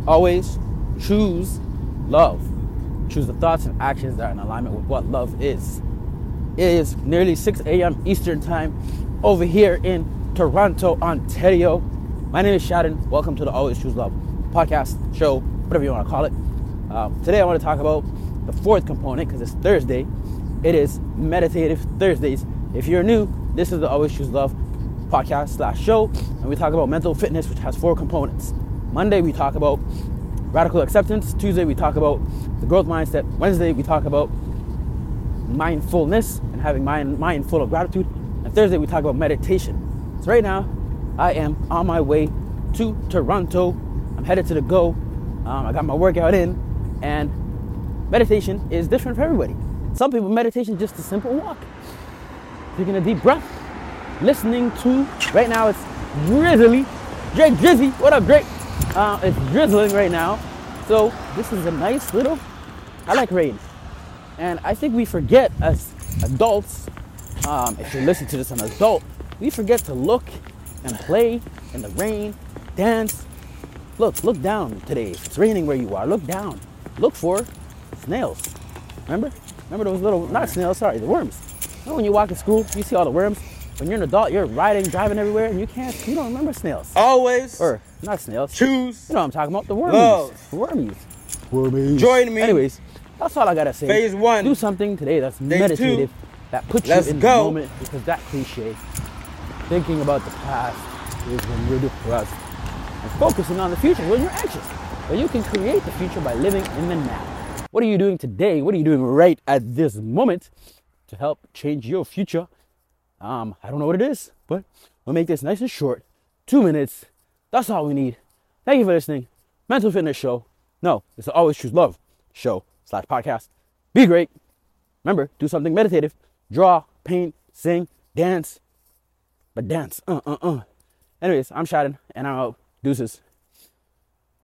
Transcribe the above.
Always choose love. Choose the thoughts and actions that are in alignment with what love is. It is nearly 6 a.m. Eastern Time over here in Toronto, Ontario. My name is Shadden. Welcome to the Always Choose Love podcast, show, whatever you want to call it. Today I want to talk about the fourth component because it's Thursday. It is Meditative Thursdays. If you're new, this is the Always Choose Love podcast / show, and we talk about mental fitness, which has 4 components. Monday, we talk about radical acceptance. Tuesday, we talk about the growth mindset. Wednesday, we talk about mindfulness and having mind full of gratitude. And Thursday, we talk about meditation. So right now, I am on my way to Toronto. I'm headed to the Go. I got my workout in, and meditation is different for everybody. Some people, meditation is just a simple walk. Taking a deep breath, listening to, right now it's drizzly. Drake Drizzy, what up Drake? It's drizzling right now. So this is a nice little, I like rain. And I think we forget as adults, if you listen to this as an adult, we forget to look and play in the rain, dance. Look down today. If it's raining where you are, look down. Look for snails. Remember those little, not snails, sorry, the worms. You know when you walk to school, you see all the worms? When you're an adult, you're driving everywhere, and you don't remember snails. Always. Or, not snails. Choose. You know what I'm talking about, the wormies. Love. The wormies. Join me. Anyways, that's all I gotta say. Phase 1. Do something today that's Phase meditative, 2. that puts Let's you in go. the moment, because that cliche, thinking about the past is when you're depressed, and focusing on the future when you're anxious. But you can create the future by living in the now. What are you doing today? What are you doing right at this moment to help change your future? I don't know what it is, but we'll make this nice and short. 2 minutes. That's all we need. Thank you for listening. Mental Fitness Show. No, it's the Always Choose Love show / podcast. Be great. Remember, do something meditative. Draw, paint, sing, dance. But dance. Anyways, I'm Shadden, and I'm out. Deuces.